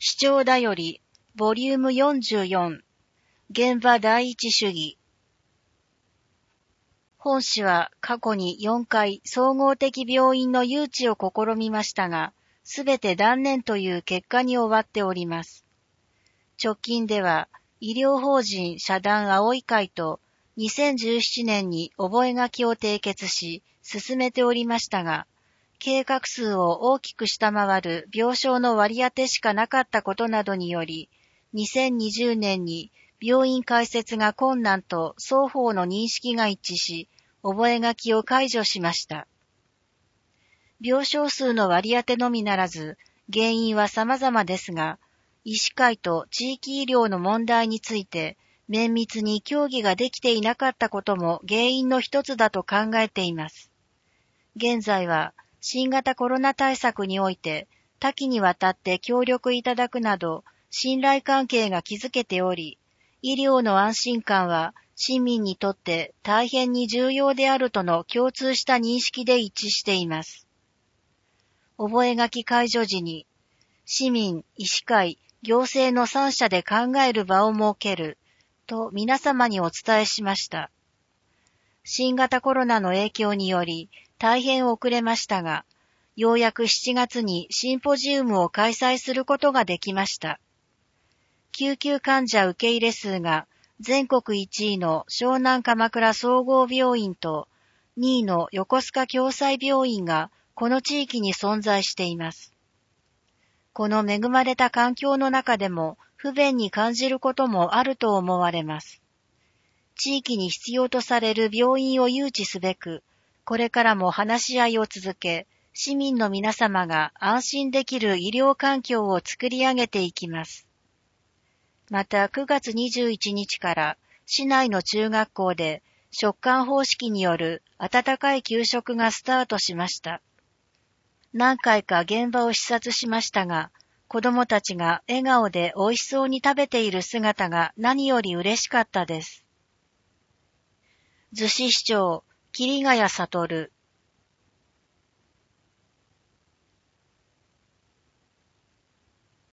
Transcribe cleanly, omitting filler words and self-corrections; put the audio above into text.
市長だより、ボリューム44、現場第一主義。本市は過去に4回総合的病院の誘致を試みましたが、すべて断念という結果に終わっております。直近では、医療法人社団葵会と2017年に覚書を締結し、進めておりましたが、計画数を大きく下回る病床の割り当てしかなかったことなどにより、2020年に病院開設が困難と双方の認識が一致し、覚書を解除しました。病床数の割り当てのみならず、原因は様々ですが、医師会と地域医療の問題について、綿密に協議ができていなかったことも原因の一つだと考えています。現在は、新型コロナ対策において、多岐にわたって協力いただくなど、信頼関係が築けており、医療の安心感は市民にとって大変に重要であるとの共通した認識で一致しています。覚書解除時に、市民、医師会、行政の三者で考える場を設ける、と皆様にお伝えしました。新型コロナの影響により大変遅れましたが、ようやく7月にシンポジウムを開催することができました。救急患者受け入れ数が全国1位の湘南鎌倉総合病院と2位の横須賀共済病院がこの地域に存在しています。この恵まれた環境の中でも不便に感じることもあると思われます。地域に必要とされる病院を誘致すべく、これからも話し合いを続け、市民の皆様が安心できる医療環境を作り上げていきます。また9月21日から市内の中学校で食館方式による温かい給食がスタートしました。何回か現場を視察しましたが、子どもたちが笑顔で美味しそうに食べている姿が何より嬉しかったです。逗子市長、桐ヶ谷悟。